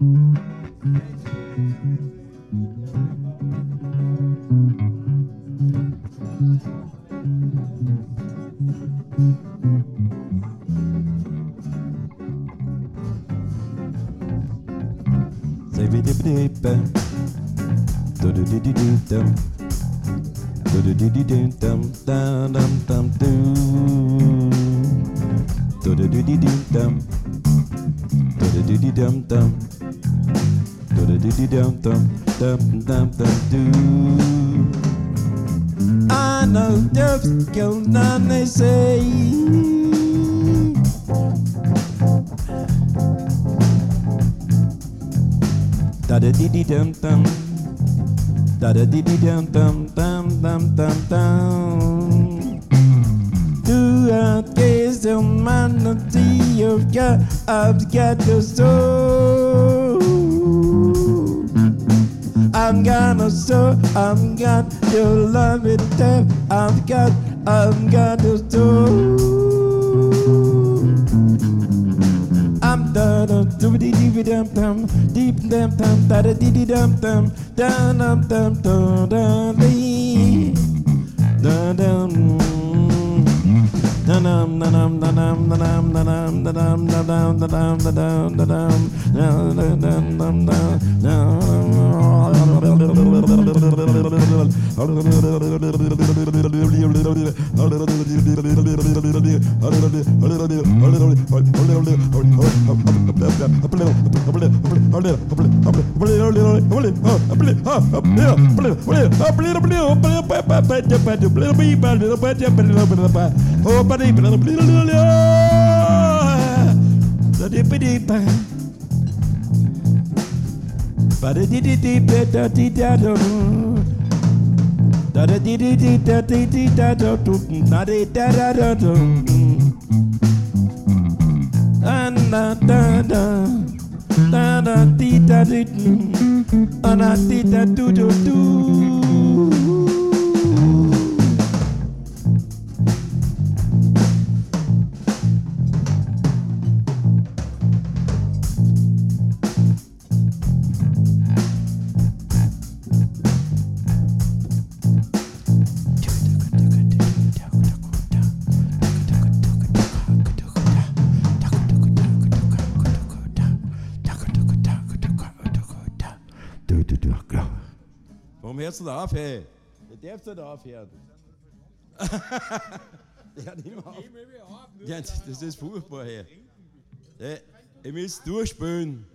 I know just girls none they say. Da da dee dee dum dum, da da dee dee dum dum dum dum dum dum. Do I guess the humanity of God I've got the soul. I'm gonna show, I'm got your love it there. I've got the soul. I'm da da doo dee dee dum dum, deep dum dum, da da dee dee dum dum, da dum dum da da dee, da dum. Da-dum, da-dum, da-dum, da-dum, da-dum, da-dum, da-dum, da-dum, da-dum, da-dum, Oh, but it Warum hörst du da auf, hey? Du darfst nicht aufhören. Ja, nicht mehr auf. Ja, das ist furchtbar, hey. Ihr müsst durchspülen.